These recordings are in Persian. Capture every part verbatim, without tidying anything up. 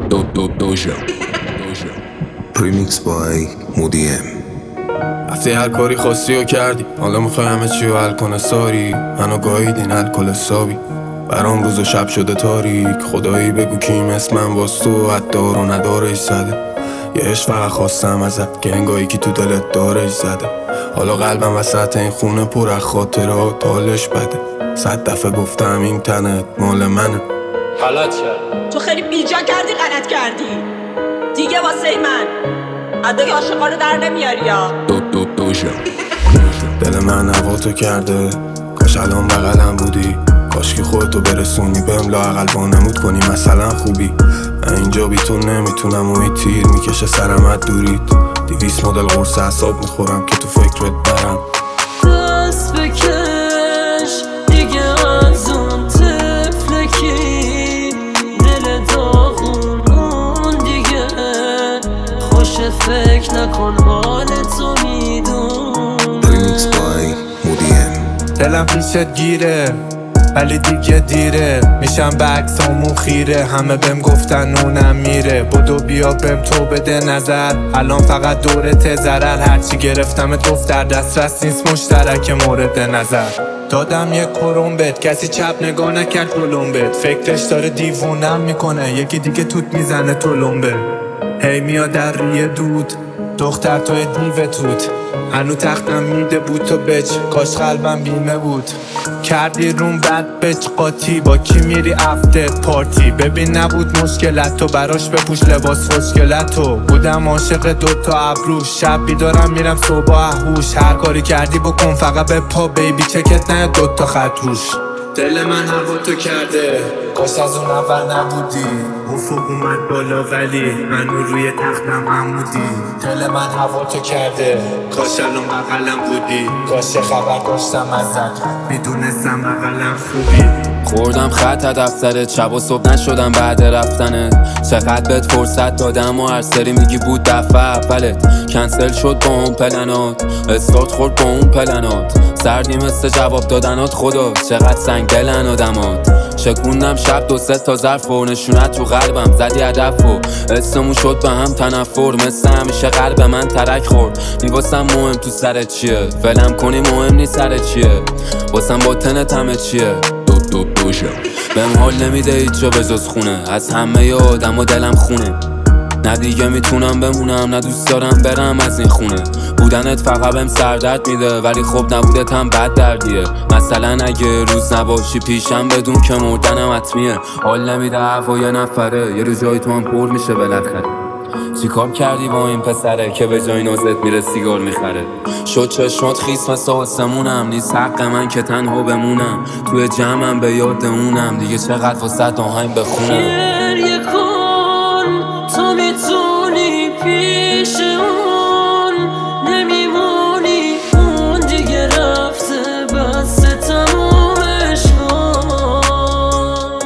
Do, do, doja. Remix by مودیم. رفتی هر کاری خواستی و کردی، حالا میخوای همه چی رو حل کنه ساری. منو گاهیدین الکل حسابی، برام روز و شب شده تاریک. خدایی بگو کی مثل من واس تو حد دار و ندارش زده. یه عشق فقط خواستم ازت که انگاهی که تو دلت دارش زده. حالا قلبم وسط این خونه پر از خاطرات حالش بده. صد دفعه گفتم این تنت مال منه. غلط کرد. تو خیلی بیجا کردی، غلط کردی دیگه. واسه من ادای عاشقا رو در نمیاری یا دو دو دوجا. دل من هوا تو کرده، کاش الان بغلم بودی. کاش که خودتو برسونی بهم، لااقل وانمود کنی مثلا خوبی. من اینجا بی تو نمیتونم و این تیر میکشه سرمت دورید. دیویس مدل قرص اعصاب میخورم که تو فکرت برم. دست بکش دیگه از اون طفلکی، دل داغون دیگه خوش فکر نکن حال تو میدون. Remix by مودیم. دلم پیشت گیره ولی دیگه دیره، میشم به عکسامون خیره. همه بهم گفتن اونم میره، بدو بیا بهم تو بده نظر. الان فقط دورت ضرر، هرچی گرفتم دفتر دسترس نیست مشترک مورد نظر. دادم یک کرم بهت، کسی چپ نگاه نکرد جلوم بهت. فکرش داره دیوونم میکنه، یکی دیگه توت میزنه تو لنبه. هی میاد در ریه دود، دختر توی دیو توت. هنو تختم میده بود تو بچ، کاش قلبم بیمه بود. کردی روم بد بچ قاطی، با کی میری افتر پارتی. ببین نبود مشکلت تو براش بپوش لباس خوشگلتو. بودم عاشق دوتا ابروش، شب بیدارم میرم صبح احوش. هر کاری کردی بکن فقط به پا بیبی، چکت نه دوتا خط روش. دل من هوا تو کرده، کاش از اون اول نبودی. افق اومد بالا ولی منو روی تختم عمودی. دل من هوا تو کرده، کاش الان بغلم بودی. کاش خبر داشتم ازت، میدونستم بغلم خوبی. خوردم خط دفترت، شب و صبح نشدم بعد رفتنت. چقدر بهت فرصت دادم و هر سری میگی بود دفعه اولت. کنسل شد با اون پلنات، استارت خورد با اون پلنات. سردی مثل جواب دادنات، خدا چقدر سنگ دلن آدمات. شکوندم شب دو سه تا ظرف و نشونت تو قلبم زدی هدف و اسممون شد به هم تنفر. مثل همیشه قلب من ترک خورد. میواسم مهم تو سرت چیه، فلم کنی مهم نی سرت چیه. واسم با تنت همه چیه. دو دو دوجا. بهم حال نمیده هیچ جا بجز خونه، از همه آدم و دلم خونه. نه دیگه میتونم بمونم، نه دوست دارم برم از این خونه. بودنت فقط بهم سردرد میده، ولی خب نبودت هم بد دردیه. مثلا اگه روز نباشی پیشم بدون که مردنم حتمیه. حال نمیده هوا یه نفره، یه رو جای تو هم پر میشه بالاخره. چی کار کردی با این پسره که به جای نازت میره سیگار میخره. شد چشمات خیس مثل آسمونم، نیست حق من که تنها بمونم. توی جمعم به یاد اونم، دیگه چقدر واسه آهنگ بخونم. گریه کن تو میتونی، پیش اون نمیمونی. اون دیگه رفته بس تمومش کن.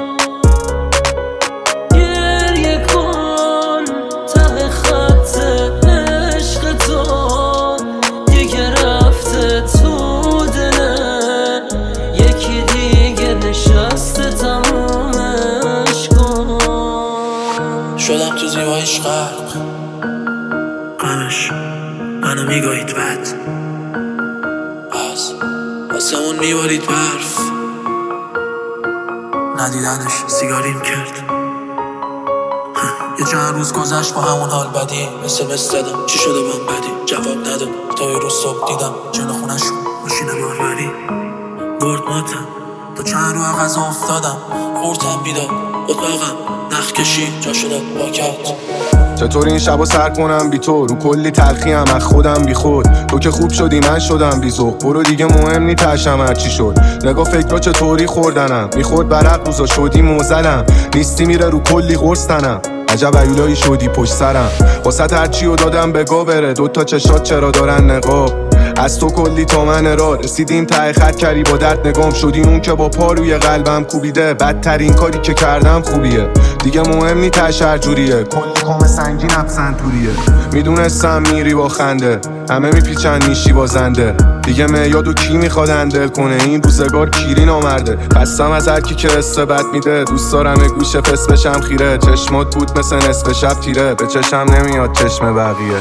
گریه کن ته خط عشق تو دیگه رفته تو دله. یکی دیگه نشسته تمومش کن. شدم تو زیبایش غرق، غمش منو میگاهید بد. از واسمون میبارید برف، ندیدنش سیگاریم کرد. یه چند روز گذشت با همون حال بدی. اسمس دادم چی شده بهم بدی، جواب نداد تا یه روز صبح دیدم جلو خونش ماشین راهبری. برد ماتم تا چند رو غذا افتادم. خوردم بیداد اتاقم نخ کشید جا شده پاکت. چطور این شبو سر کنم بی تو، رو کلی تلخی هم از خودم بی خود. تو که خوب شدی من شدم بی ذوق، برو دیگه مهم نی تشم هرچی شد. نگاه فکرها چطوری خوردنم، میخورد برق روزا شدی موزلم. نیستی میره رو کلی غرستنم، عجب عیولایی شدی پشت سرم. واسه هرچی رو دادم بگو بره، دوتا چشات چرا دارن نقاب. از تو کلی تا من را رسیدیم ته خط کردی با درد نگام شدی اون که با پا روی قلبم کوبیده بدترین کاری که کردم خوبیه دیگه مهم نی تش هر جوریه کلی کام سنگین ابسنتوریه میدونستم میری با خنده همه میپیچن میشی بازنده دیگه میادو کی میخواد هندل کنه این روزگار کیری نامرده خستم از هر کی که قصه بد میده دوست دارم گوشه پس بشم خیره چشمات بود مثل نصف شب تیره به چشم نمیاد چشم بقیه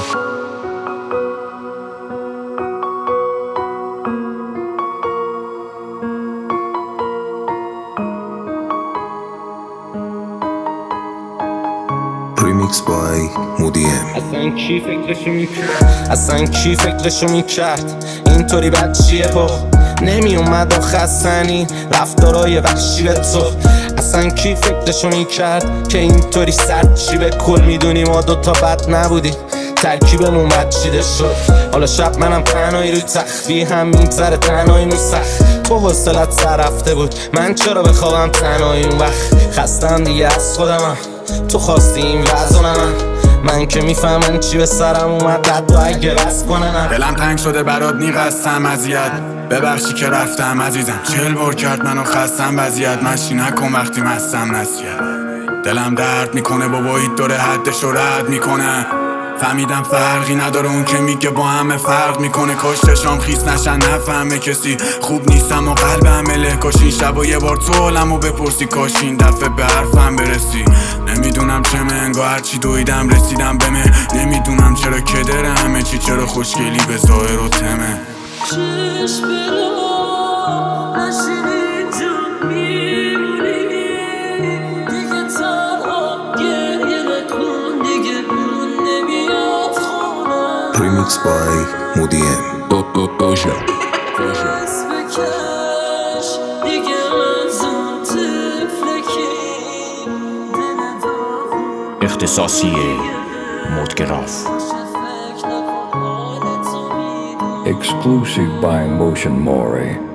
Remix by Moody M. اصلا کی فکرشو میکرد اصلا کی فکرشو میکرد اینطوری بد چیه پا نمی اومد و خستنی رفتارای وحشی به تو اصلا کی فکرشو میکرد که اینطوری سرد چی به کل میدونی ما دوتا بد نبودیم ترکیبمون بد چیده شد حالا شب منم تنهایی روی تخفی هم میگذره تنهایی موسخ تو حوصلت سر رفته بود من چرا بخوابم تنهایی اون وقت خستم دیگه از خودمم تو خواستی این وزنم من که میفهمم چی به سرم اومد دد و اگه بس کننم دلم تنگ شده برات نیقستم اذیت ببخشی که رفتم عزیزم چل بار کرد منو خستم وضعیت مشی نکن وقتی مستم نسیت دلم درد میکنه بابایید داره حدشو رد میکنه فهمیدم فرقی نداره اون که میگه با همه فرق میکنه کاشتشام خیس نشن نفهمه کسی خوب نیستم و قلبم مله کاش این شب و یه بار تو حالمو بپرسی کاش این دفعه به حرفم برسی نمیدونم چه منگاه هرچی دویدم رسیدم به من نمیدونم چرا کدره همه چی چرا خوشگلی به ظاهر و تمه چشم برا نشینی جون میمونی دیگه تنها گریه نکن دیگه اون نمیاد خونم Remix by Moody M. Doja. دست بکش دیگه از اون طفلکی دل داغون اختصاصی مدگراف فکر نکن حال تو میدونی Exclusive by Motion Mori.